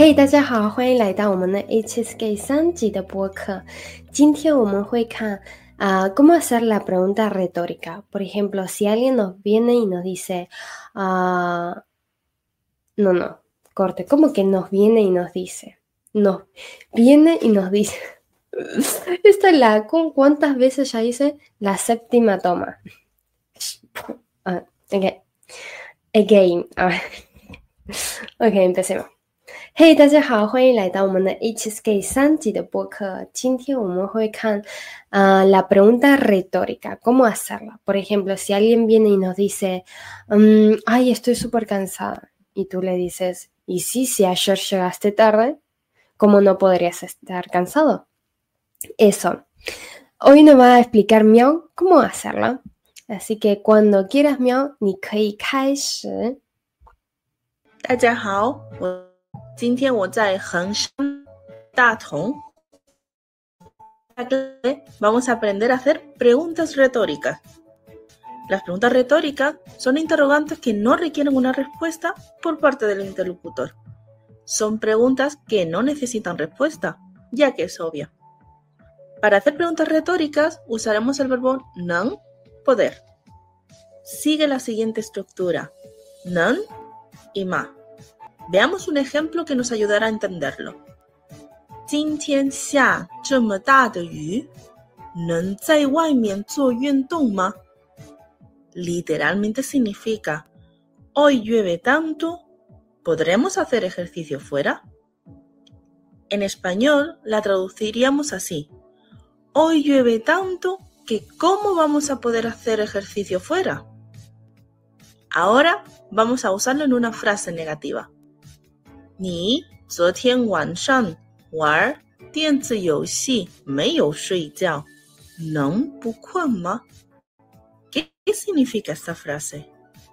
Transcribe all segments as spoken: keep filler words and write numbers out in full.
嘿，大家好，欢迎来到我们的 H S K 三集的播客。今天我们会看uh, cómo hacer la pregunta retórica. Por ejemplo, si alguien nos viene y nos dice, uh, no, no, corte, ¿cómo que nos viene y nos dice? No, viene y nos dice. Esta es la, ¿cuántas veces ya hice? La séptima toma. Uh, okay. Again. Uh. Ok, empecemos. 嘿，大家好，欢迎来到我们的 H S K 三集的播客。今天我们会看uh, la pregunta retórica, cómo hacerla. Por ejemplo, si alguien viene y nos dice, um, ay, estoy súper cansada. Y tú le dices, ¿y sí, si ayer llegaste tarde? ¿Cómo no podrías estar cansado? Eso. Hoy nos va a explicar Miao cómo hacerla. Así que cuando quieras, Miao, 你可以开始。 大家好，我今天我在衡山大同。Vamos a aprender a hacer preguntas retóricas. Las preguntas retóricas son interrogantes que no requieren una respuesta por parte del interlocutor. Son preguntas que no necesitan respuesta, ya que es obvia. Para hacer preguntas retóricas usaremos el verbo 能, poder. Sigue la siguiente estructura: 能 y 嘛. Veamos un ejemplo que nos ayudará a entenderlo. 今天下这么大的雨，能在外面做运动吗？ Literalmente significa, hoy llueve tanto, ¿podremos hacer ejercicio fuera? En español la traduciríamos así: hoy llueve tanto que ¿cómo vamos a poder hacer ejercicio fuera? Ahora vamos a usarlo en una frase negativa. 你昨天晚上玩电子游戏没有睡觉，能不困吗？ ¿Qué significa esta frase?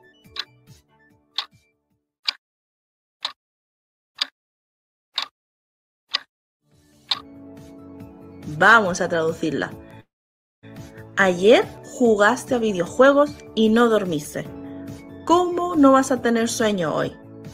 Vamos a traducirla. Ayer jugaste a videojuegos y no dormiste. ¿Cómo no vas a tener sueño hoy?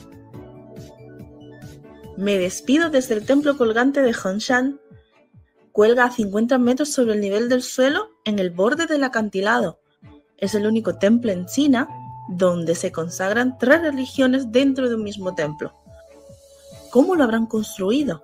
Me despido desde el templo colgante de Hengshan. Cuelga a cincuenta metros sobre el nivel del suelo en el borde del acantilado. Es el único templo en China donde se consagran tres religiones dentro de un mismo templo. ¿Cómo lo habrán construido?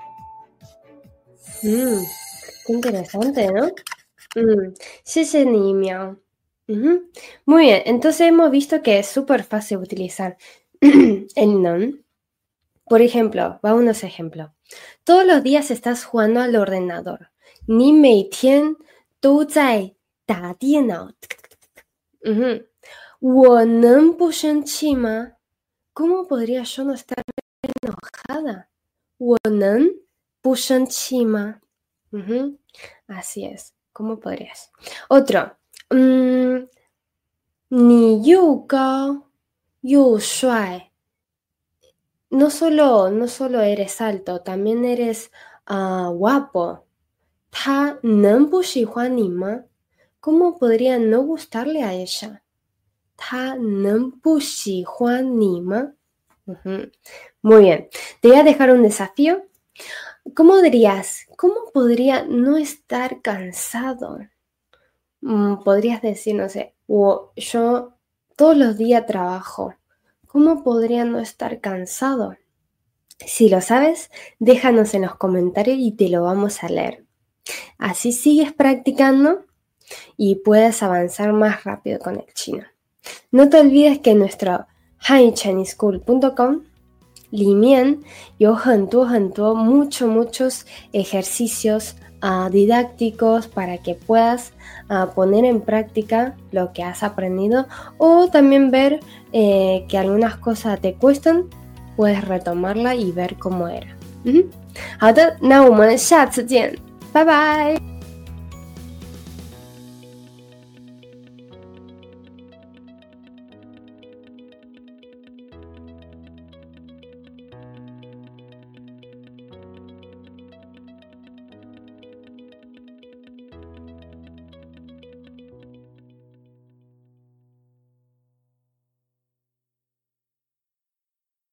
Mm, qué interesante, ¿no? Mm, 谢谢你, Miao. Uh-huh. Muy bien, entonces hemos visto que es súper fácil utilizar el non. Por ejemplo, va unos ejemplos. Todos los días estás jugando al ordenador. 你每天都在打电脑。Uh-huh. 我能不生气吗? ¿Cómo podría yo no estar enojada? 我能不生气吗? Uh-huh. Así es. ¿Cómo podrías? Otro. Um, 你又高又帅。No solo, no solo eres alto, también eres uh, guapo. 他能不喜欢你吗? ¿Cómo podría no gustarle a ella? 他能不喜欢你吗? Uh-huh. Muy bien. Te voy a dejar un desafío. ¿Cómo dirías? ¿Cómo podría no estar cansado? Mm, podrías decir, no sé, o yo todos los días trabajo. ¿Cómo podría no estar cansado? Si lo sabes, déjanos en los comentarios y te lo vamos a leer. Así sigues practicando y puedes avanzar más rápido con el chino. No te olvides que en nuestro han chinese school punto com 里面有很多很多 muchos muchos ejercicios uh, didácticos para que puedas uh, poner en práctica lo que has aprendido o también ver eh, que algunas cosas te cuestan, puedes retomarla y ver cómo era. 好的，那我们下次见，拜拜。